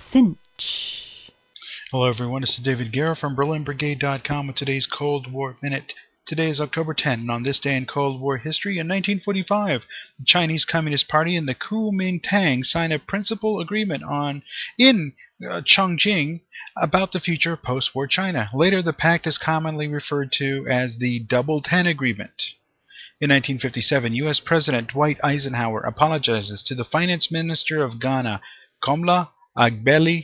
cinch. Hello everyone, this is David Guerra from BerlinBrigade.com with today's Cold War Minute. Today is October 10, and on this day in Cold War history, in 1945, the Chinese Communist Party and the Kuomintang signed a principal agreement in Chongqing about the future of post-war China. Later, the pact is commonly referred to as the Double Ten Agreement. In 1957, U.S. President Dwight Eisenhower apologizes to the finance minister of Ghana, Komla Agbeli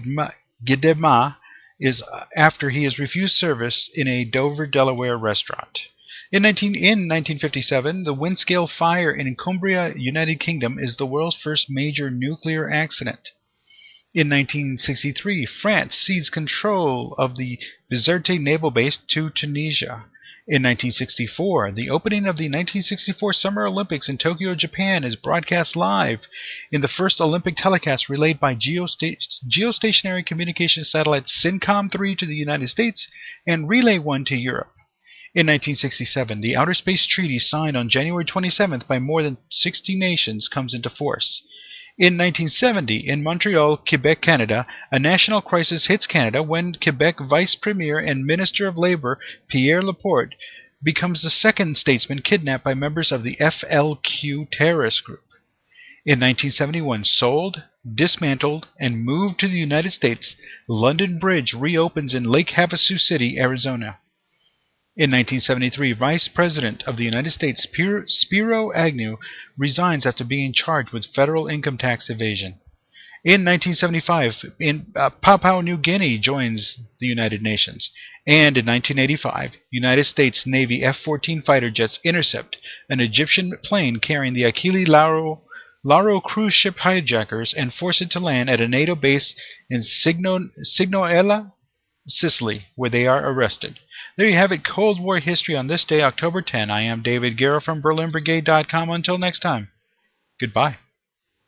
Gidema, after he has refused service in a Dover, Delaware restaurant. In 1957, the Windscale fire in Cumbria, United Kingdom, is the world's first major nuclear accident. In 1963, France cedes control of the Bizerte naval base to Tunisia. In 1964, the opening of the 1964 Summer Olympics in Tokyo, Japan is broadcast live in the first Olympic telecast relayed by geostationary communication satellites SYNCOM-3 to the United States and Relay-1 to Europe. In 1967, the Outer Space Treaty signed on January 27th by more than 60 nations comes into force. In 1970, in Montreal, Quebec, Canada, a national crisis hits Canada when Quebec Vice Premier and Minister of Labour Pierre Laporte becomes the second statesman kidnapped by members of the FLQ terrorist group. In 1971, sold, dismantled, and moved to the United States, London Bridge reopens in Lake Havasu City, Arizona. In 1973, Vice President of the United States Spiro Agnew resigns after being charged with federal income tax evasion. In 1975, Papua New Guinea joins the United Nations. And in 1985, United States Navy F-14 fighter jets intercept an Egyptian plane carrying the Achille Lauro cruise ship hijackers and force it to land at a NATO base in Signoela, Sicily, where they are arrested. There you have it, Cold War history on this day, October 10. I am David Guerra from BerlinBrigade.com. Until next time, goodbye.